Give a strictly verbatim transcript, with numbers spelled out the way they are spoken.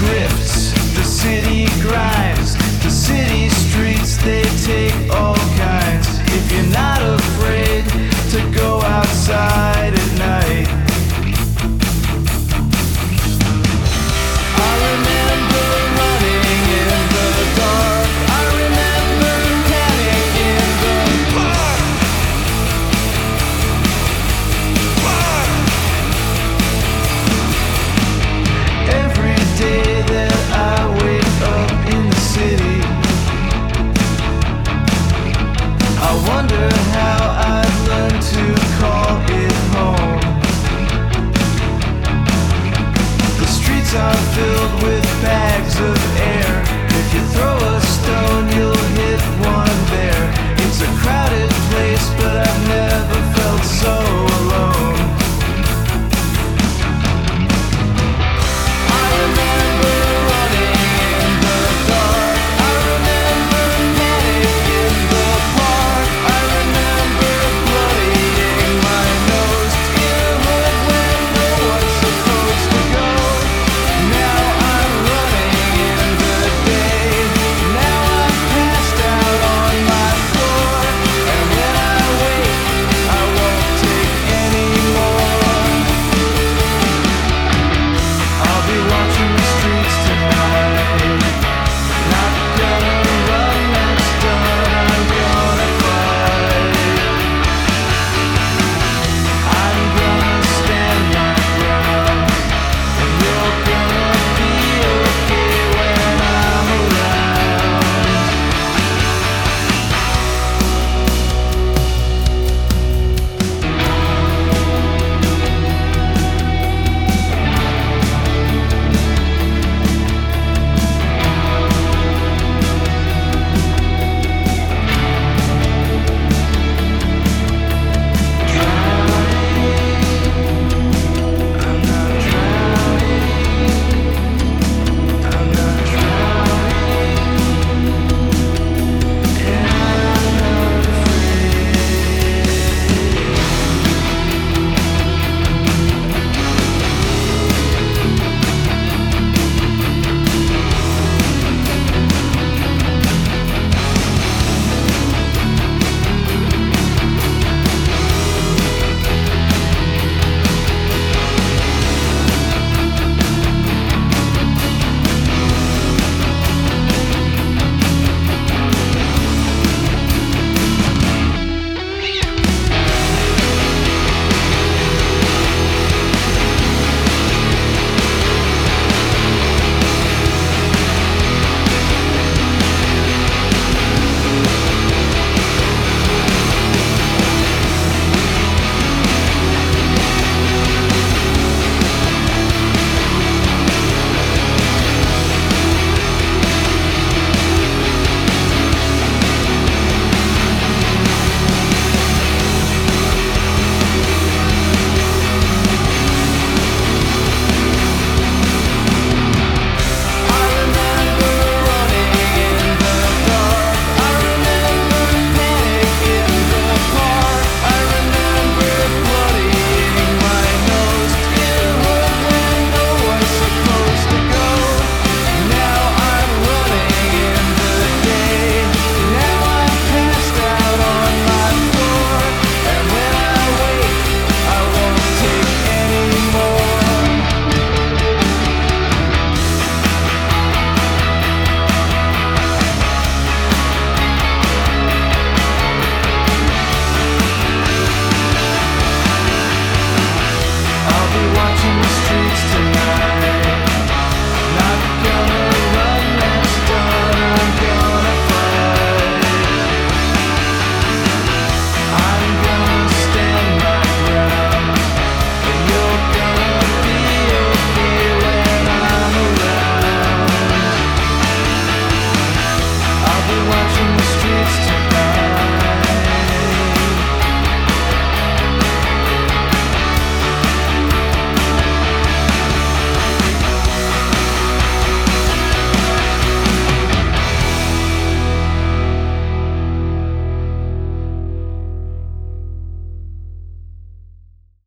lifts, the city grinds, the city streets, they take all kinds. If you're not afraid to go outside at night, I remember running in the dark, I remember panic in the park. Park. Every day that I wake up in the city, I wonder how I'd learn to call it home. The streets are filled with bags of air. If you throw a stone, you'll hit one there. It's a crowded place, but I've never felt so